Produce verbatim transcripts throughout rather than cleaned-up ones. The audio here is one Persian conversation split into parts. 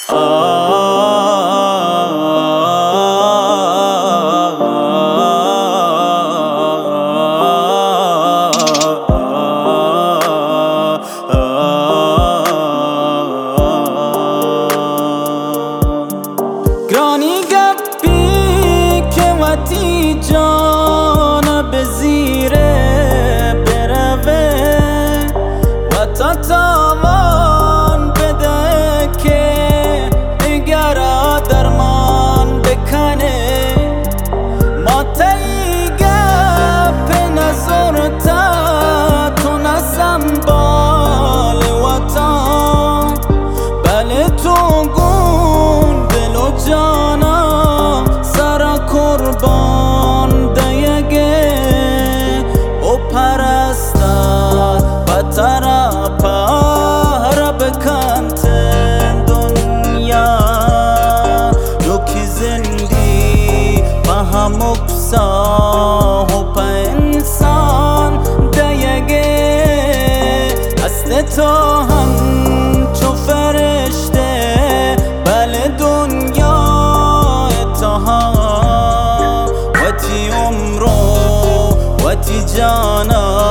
گرانی گپی که وقتی جان به زیره بروه و تا تاوان بده که دیگر درمان بکنه ما تایی گپ نظر تا تو نسنبال وطن بله تو گون دل و جانا سر قربان دیگه او پرستا بطرا پارا بکنتن دنیا یکی زندی با هم اکسا و پا انسان دیگه است تو هم چو فرشته بله دنیا اتها وتی عمرو وتی جانا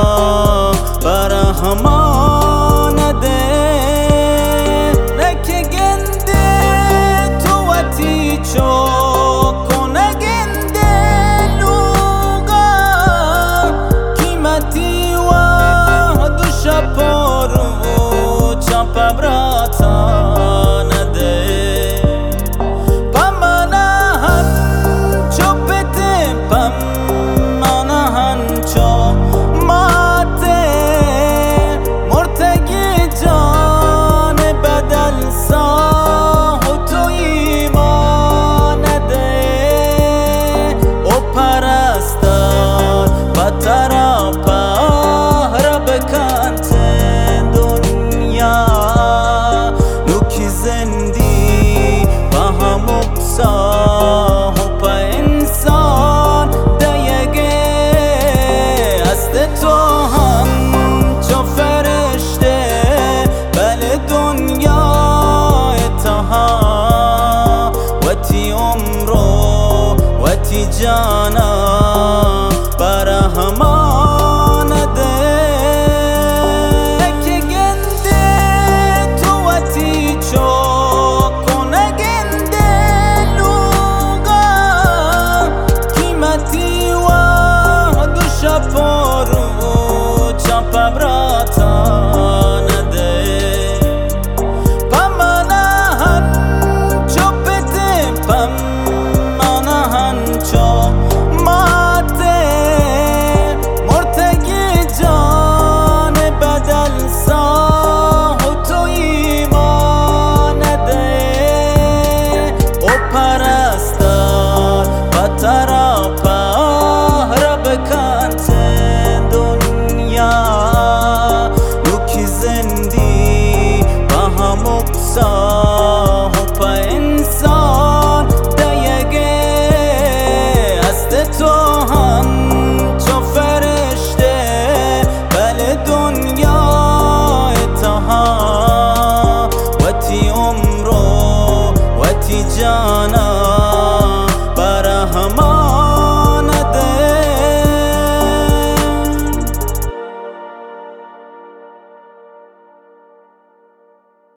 برهمان ده نکه گنده تو وتی چوکونه گنده لوگا قیمتی و دو شپارو چاپ براتا